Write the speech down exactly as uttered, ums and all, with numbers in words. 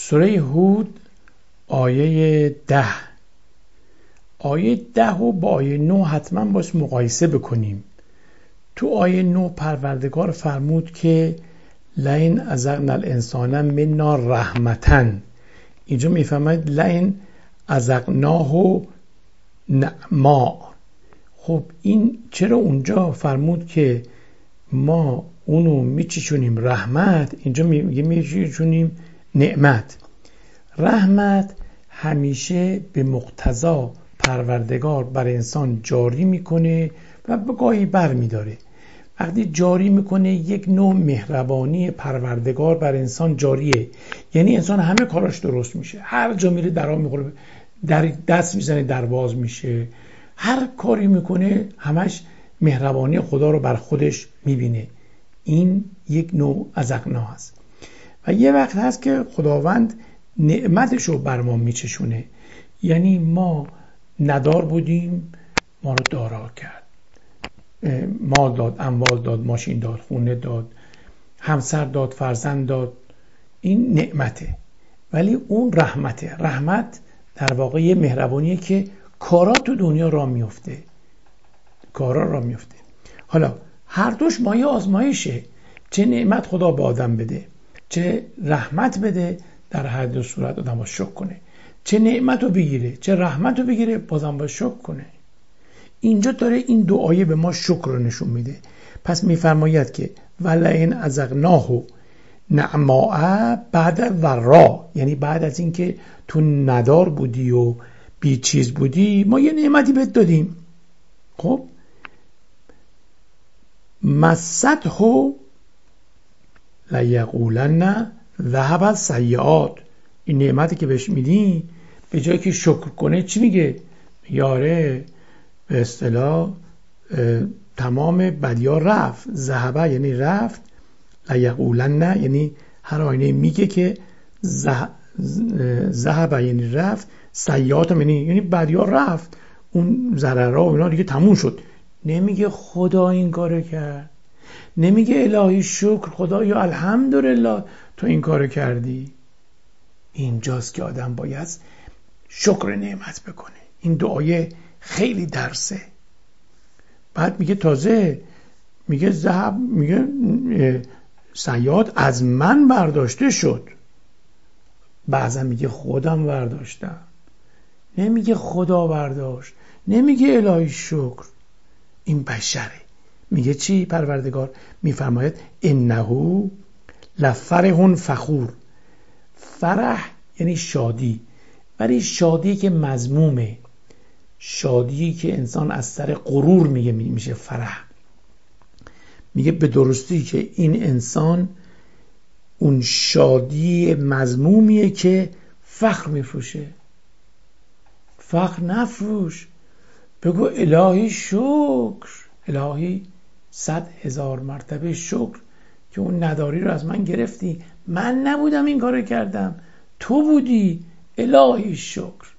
سوره هود آیه ده. آیه ده رو با آیه نه حتما باش مقایسه بکنیم. تو آیه نه پروردگار فرمود که لئن اذقنا الانسان منا رحمتا. اینجا میفهمید لئن اذقناه نعما. خب این چرا اونجا فرمود که ما اونو میچشونیم رحمت، اینجا میگه میچشونیم نعمت. رحمت همیشه به مقتضا پروردگار بر انسان جاری میکنه و به گاهی بر میداره. وقتی جاری میکنه یک نوع مهربانی پروردگار بر انسان جاریه، یعنی انسان همه کاراش درست میشه، هر جا میره درا میخوره، در دست میزنه در باز میشه، هر کاری میکنه همش مهربانی خدا رو بر خودش میبینه. این یک نوع اذقنا هست. و یه وقت هست که خداوند نعمتش رو بر ما میچشونه، یعنی ما ندار بودیم ما رو دارا کرد، مال داد، اموال داد، ماشین داد، خونه داد، همسر داد، فرزند داد. این نعمته، ولی اون رحمته. رحمت در واقع یه مهربانیه که کارا تو دنیا را میفته، کارا را میفته. حالا هر دوش مایه آزمایشه، چه نعمت خدا به آدم بده، چه رحمت بده، در هر دو صورت آدم با شکر کنه. چه نعمت رو بگیره چه رحمت رو بگیره بازم با شکر کنه. اینجا داره این دو آیه به ما شکر رو نشون میده. پس میفرماید که ولئن اذقناه نعماء بعد ضراء، یعنی بعد از اینکه تو ندار بودی و بی چیز بودی ما یه نعمتی بهت دادیم. خب مسته لیقولن ذهب السیئات. این نعمتی که بهش میدی به جایی که شکر کنه چی میگه؟ یاره به اصطلاح تمام بدیا رفت. ذهب یعنی رفت، لیقولن یعنی هر آینه میگه که ذهب یعنی رفت، سیئات یعنی یعنی بدیا رفت، اون ضررها و اینا دیگه تموم شد. نمیگه خدا این کارو کرد، نمیگه الهی شکر خدایا الحمدلله تو این کارو کردی. اینجاست که آدم باید شکر نعمت بکنه. این دعای خیلی درسه. بعد میگه تازه میگه ذهب، میگه سیئات از من برداشته شد، بعضا میگه خودم برداشتم، نمیگه خدا برداشت، نمیگه الهی شکر. این بشره. میگه چی پروردگار؟ میفرماید انه لفرح فخور. فرح یعنی شادی، ولی شادی که مذمومه، شادی که انسان از سر غرور میگه میشه فرح. میگه به درستی که این انسان اون شادی مذمومیه که فخر میفروشه. فخر نفروش، بگو الهی شکر، الهی صد هزار مرتبه شکر که اون نداری رو از من گرفتی، من نبودم این کارو کردم، تو بودی، الهی شکر.